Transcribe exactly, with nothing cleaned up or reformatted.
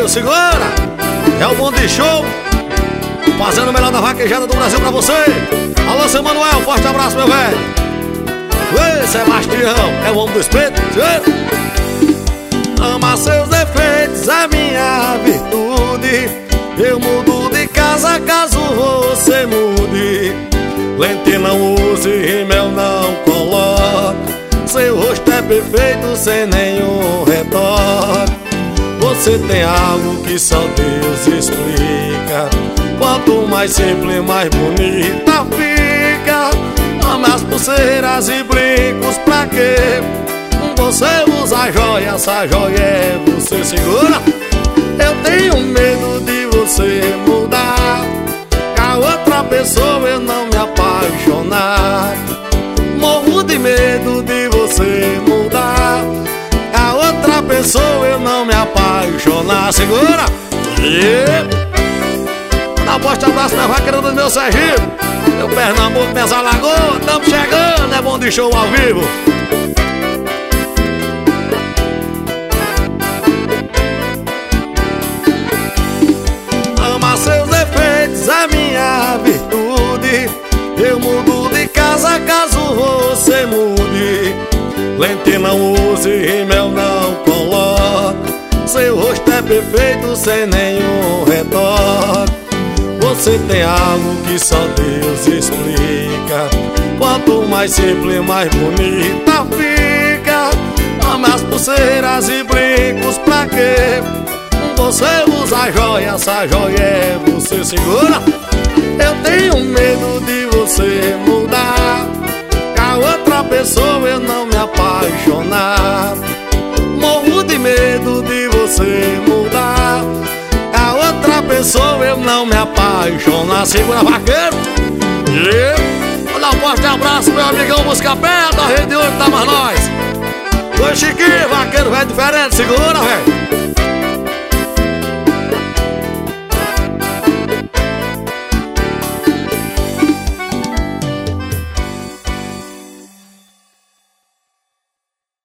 Chiquinho, segura! É o Bonde Show, fazendo o melhor da vaquejada do Brasil pra você. Alô, seu Manuel, forte abraço, meu velho. Ei, Sebastião, é o homem do espeto. Ama seus defeitos, é minha virtude. Eu mudo de casa caso você mude. Lente não use, rímel não coloque. Seu rosto é perfeito sem nenhum retoque. Você tem algo que só Deus explica. Quanto mais simples, mais bonita fica. Ame as pulseiras e brincos, pra quê? Você usa joia, essa joia é você. Segura! Eu tenho medo de você mudar, a outra pessoa eu não me apaixonar. Morro de medo de você mudar, a outra pessoa eu não me apaixonar. Segura! Yeah. Dá um forte abraço na vaqueira do meu Sergipe, meu Pernambuco, minhas Alagoas. Tamo chegando, é Bonde Show ao vivo. Ama seus defeitos, é minha virtude. Eu mudo de casa caso você mude. Lente não use, rímel não coloque. Seu rosto é perfeito sem nenhum retoque. Você tem algo que só Deus explica. Quanto mais simples, mais bonita fica. Ame as pulseiras e brincos, pra quê? Você usa joia, essa joia é você. Segura! Eu tenho medo de você mudar, a outra pessoa eu não me apaixonar. Morro de medo de você mudar, a outra pessoa eu não me apaixonar. Segura, vaqueiro! Yeah. Vou dar um forte abraço, meu amigão Buscapé, da Rede de Ouro, tá mais nós. Oi, Chiquinho, vaqueiro velho diferente, segura, velho.